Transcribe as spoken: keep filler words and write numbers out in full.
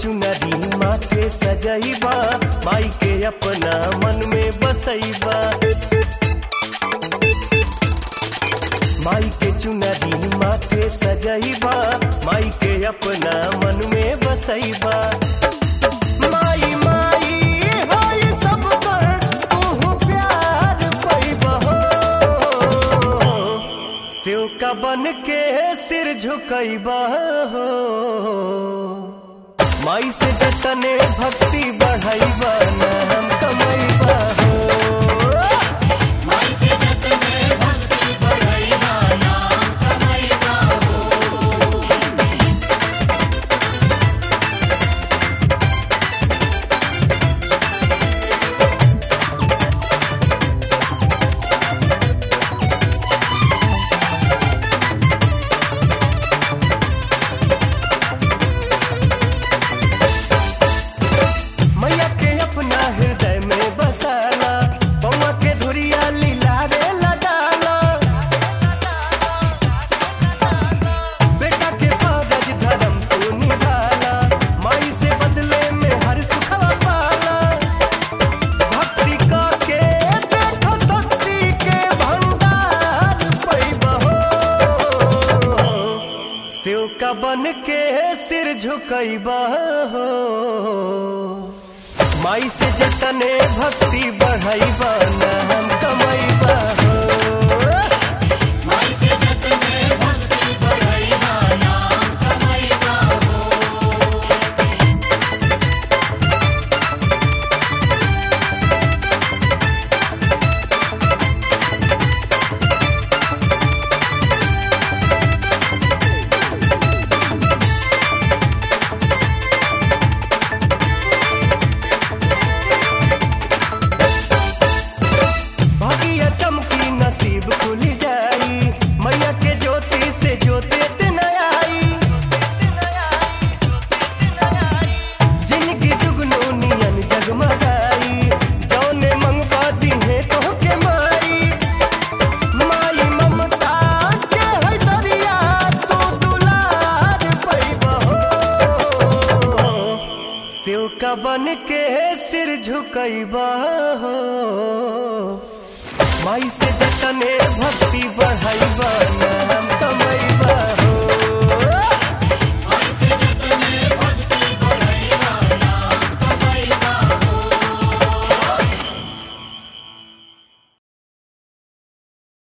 चुनरी माथे सजैबा, माई के अपना मन में बसैबा। माई के चुनरी माथे सजैबा, माई के अपना मन में बसैबा। माई माई होई सब पर तू प्यार पैबा हो, सेव का बन के सिर झुकैबा हो। माई से जतने भक्ति बढ़ैबा नाम कमैबा हो। माई से जतने भक्ति बढ़ैबा नाम कमैबा हो। मैया के अपना हृदय में बसाला, बउआ के धुरिया लीला रे लगाला। बेटा के कागज धर्म तू निभाला, माई से बदले में हर सुखवा पाला। भक्ति का के देखो शक्ति के भंडार पैबा हो, सेव का बन के सिर झुकैबा हो। माई से जतने भक्ति बढ़ैबा नाम कमैबा हो। माई से जतने भक्ति बढ़ैबा नाम कमैबा हो। भागिया चमकी नसीब खुल जाई, मैया के ज्योति से ज्योति आई। जिनकी जुगनू नियन जगमगाई, जौने मंगवा दीहे तो के माई। माई ममता के है दरिया तू दुलार पैबा हो, सेव का बन के सिर झुकैबा हो। माई से जतने भक्ति बढ़ैबा नाम